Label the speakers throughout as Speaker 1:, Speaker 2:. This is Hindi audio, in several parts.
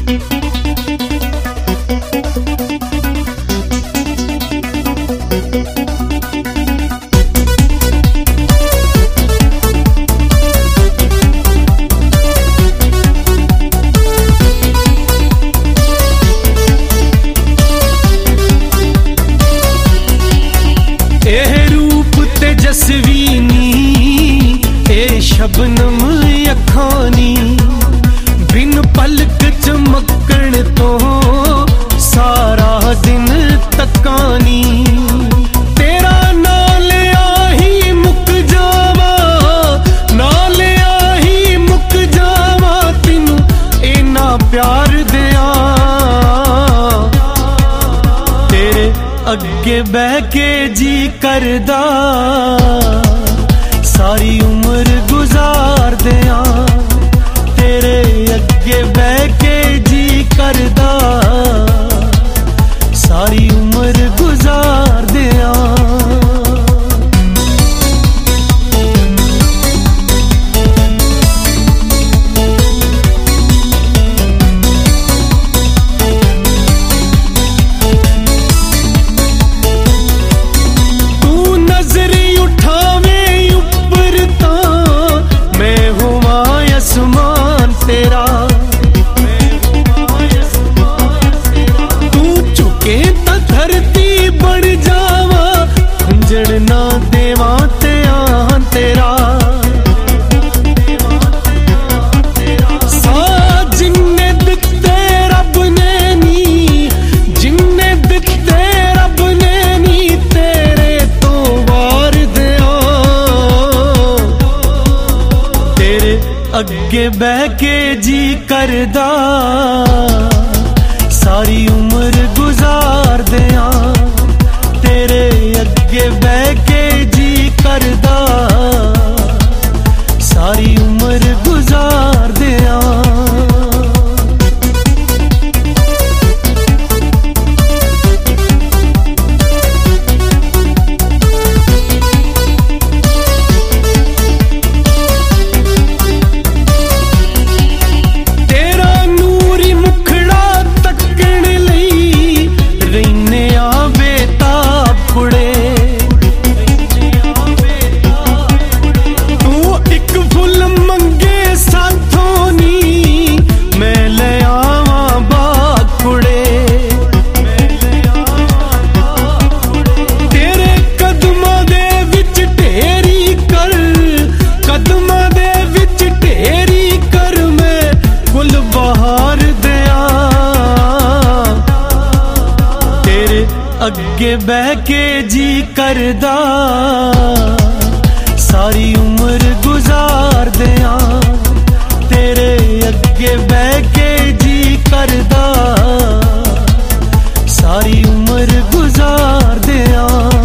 Speaker 1: शबनम अखानी बिन पलक चमकण तो सारा दिन तकानी तेरा नाल आही मुक जावा नाल आही मुक जावा तेनू इना प्यार दिया तेरे अगे बह के जी करदा सारी उम्र गुजार दिया तेरे अगे बह के जी करदा सारी उम्र गुजार दिया। तेरा तू चुके तो धरती बढ़ जावा खंजर ना देवा त्यान तेरा सा जिन्ने दिते रब ने नी जिन्ने दिते रब ने नी तेरे तो वार दिया तेरे अगे बह के जी करदा सारी उम्र गुजार दिया तेरे अगे बह के जी करदा सारी उम्र गुजार दिया। अगे बह के जी करदा सारी उम्र गुजार दिया तेरे अगे बह के जी करदा सारी उम्र गुजार दिया।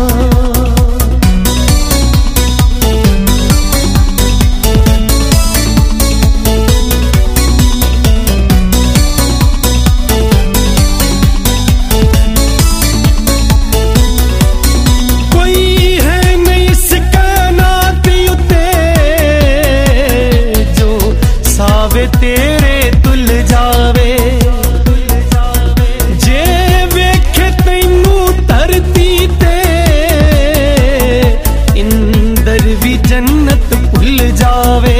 Speaker 1: तेरे तुल जावे जे वेखे तैनू धरती ते इंदर भी जन्नत भुल जावे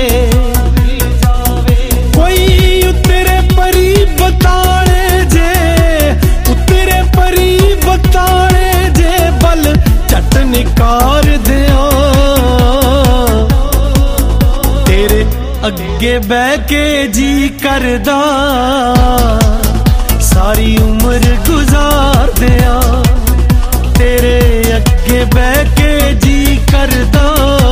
Speaker 1: कोई उतरे परी बताने जे उतरे परी बताने जे बल चट निकार दिया तेरे अगे बह के जी करदा सारी उम्र गुजार दिया तेरे अगे बह के जी करदा